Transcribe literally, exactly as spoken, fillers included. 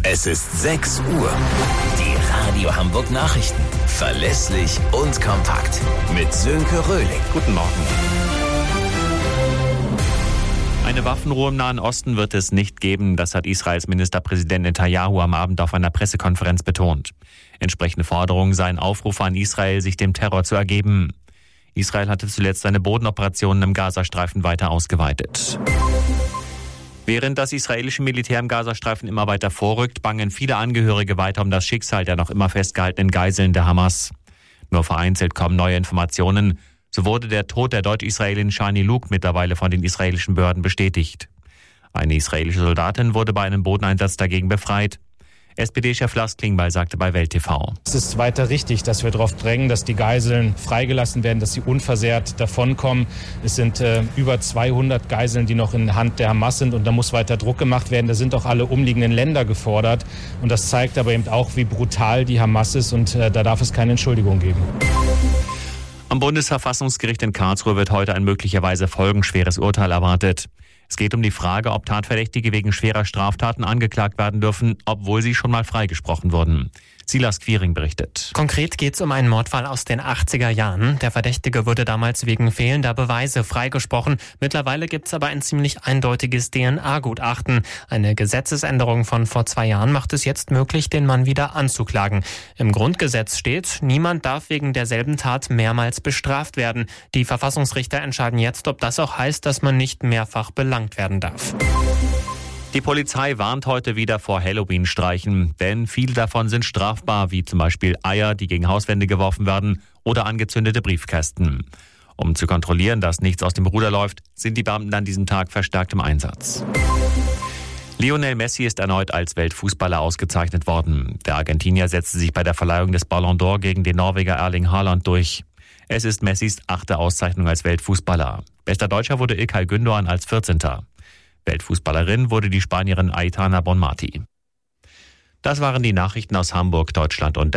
Es ist sechs Uhr. Die Radio Hamburg Nachrichten. Verlässlich und kompakt. Mit Sönke Röhling. Guten Morgen. Eine Waffenruhe im Nahen Osten wird es nicht geben, das hat Israels Ministerpräsident Netanyahu am Abend auf einer Pressekonferenz betont. Entsprechende Forderungen seien Aufrufe an Israel, sich dem Terror zu ergeben. Israel hatte zuletzt seine Bodenoperationen im Gazastreifen weiter ausgeweitet. Während das israelische Militär im Gazastreifen immer weiter vorrückt, bangen viele Angehörige weiter um das Schicksal der noch immer festgehaltenen Geiseln der Hamas. Nur vereinzelt kommen neue Informationen. So wurde der Tod der Deutsch-Israelin Shani Luke mittlerweile von den israelischen Behörden bestätigt. Eine israelische Soldatin wurde bei einem Bodeneinsatz dagegen befreit. S P D-Chef Lars Klingbeil sagte bei Welt T V. Es ist weiter richtig, dass wir darauf drängen, dass die Geiseln freigelassen werden, dass sie unversehrt davonkommen. Es sind äh, über zweihundert Geiseln, die noch in Hand der Hamas sind, und da muss weiter Druck gemacht werden. Da sind auch alle umliegenden Länder gefordert, und das zeigt aber eben auch, wie brutal die Hamas ist, und äh, da darf es keine Entschuldigung geben. Am Bundesverfassungsgericht in Karlsruhe wird heute ein möglicherweise folgenschweres Urteil erwartet. Es geht um die Frage, ob Tatverdächtige wegen schwerer Straftaten angeklagt werden dürfen, obwohl sie schon mal freigesprochen wurden. Silas Quiring berichtet. Konkret geht es um einen Mordfall aus den achtziger Jahren. Der Verdächtige wurde damals wegen fehlender Beweise freigesprochen. Mittlerweile gibt es aber ein ziemlich eindeutiges D N A-Gutachten. Eine Gesetzesänderung von vor zwei Jahren macht es jetzt möglich, den Mann wieder anzuklagen. Im Grundgesetz steht, niemand darf wegen derselben Tat mehrmals bestraft werden. Die Verfassungsrichter entscheiden jetzt, ob das auch heißt, dass man nicht mehrfach belangt werden darf. Die Polizei warnt heute wieder vor Halloween-Streichen, denn viele davon sind strafbar, wie zum Beispiel Eier, die gegen Hauswände geworfen werden, oder angezündete Briefkästen. Um zu kontrollieren, dass nichts aus dem Ruder läuft, sind die Beamten an diesem Tag verstärkt im Einsatz. Lionel Messi ist erneut als Weltfußballer ausgezeichnet worden. Der Argentinier setzte sich bei der Verleihung des Ballon d'Or gegen den Norweger Erling Haaland durch. Es ist Messis achte Auszeichnung als Weltfußballer. Bester Deutscher wurde Ilkay Gündoğan als vierzehnter Weltfußballerin wurde die Spanierin Aitana Bonmati. Das waren die Nachrichten aus Hamburg, Deutschland und der